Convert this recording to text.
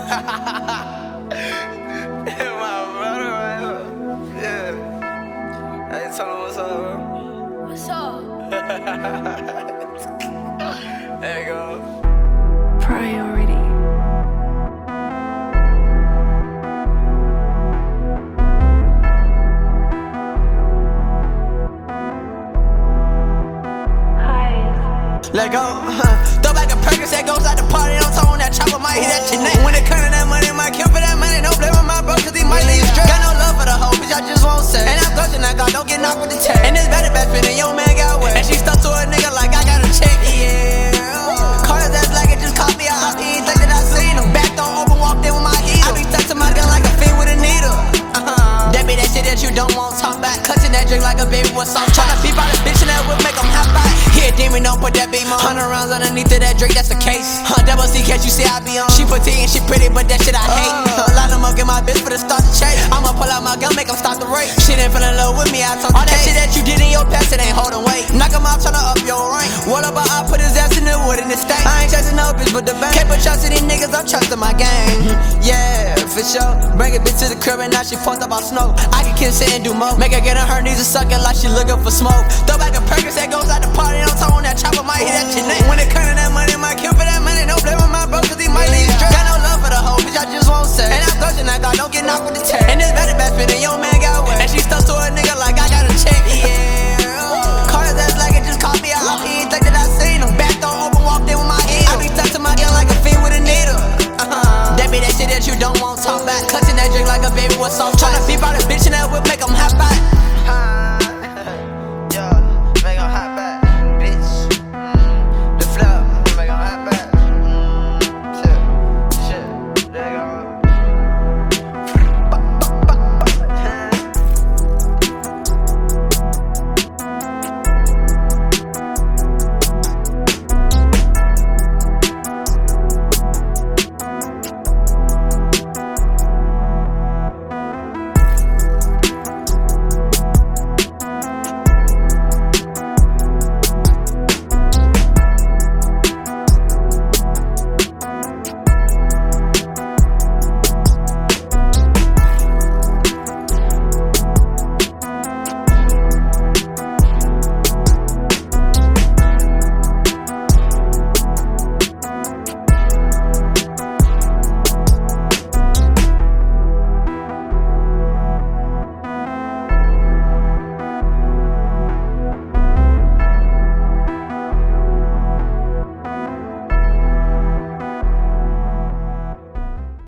My brother right here. Yeah. Hey, tell him what's up, bro. What's up? There you go. Priority. Let go. Throw back a Percocet, goes out the party. Don't talk on that chopper, might hit that Chanel. When it comes to that money, might kill for that money. Don't blame on my bro, cause he might leave straight. Got no love for the hoe, bitch, I just won't say. And I'm clutching that God, don't get knocked with the tag. And this better best friend, and your man got wet. And she stuck to a nigga like I got a check. Yeah. Call his ass like it just caught me out. He ain't think that I seen him. Back don't open, walked in with my heat. I be stuck to my gun like a fiend with a needle. That be that shit that you don't want, talk back. Clutching that drink like a baby with salt. Tryna peep out a bitch and that whip make him hop back. He a demon, don't put that beam on. 100 rounds underneath of that drink, that's the case. Double C catch, you see I be on. She petite and she pretty, but that shit I hate. Line them up, get my bitch for the start to chase. I'ma pull out my gun, make him stop the race. She didn't fell in love with me, I told all that shit that you did in your past, it ain't holding weight. Knock him out, tryna up your rank. What about I put his ass in the wood in the state? I ain't chasing no bitch but the bank. Can't put trust in these niggas, I'm trusting my game. Yeah, for sure. Bring a bitch to the crib and now she fucked up on snow. I can kiss it and do more. Make her get on her knees and suck it like she looking for smoke. Throw back a Percocet, goes out the party. Don't talk on that chopper, might hit that Chanel. When it comes to that money, might kill for that money. Don't blame on my bro, cause he might leave straight. Got no love for the hoe, bitch, I just won't say. And I'm clutching that God, don't get knocked with the tag. And this better best friend, and your man got wet. And she stuck to a nigga like I got a check. Yeah. Call his ass like it just caught me out. He ain't think that I seen him. Back don't open, walked in with my heel. I be stuck to my gun like a fiend with a needle. That be that shit that you don't want, talk back. Clutching that drink like a baby with salt. Tryna beep out a bitch and that whip make him happy.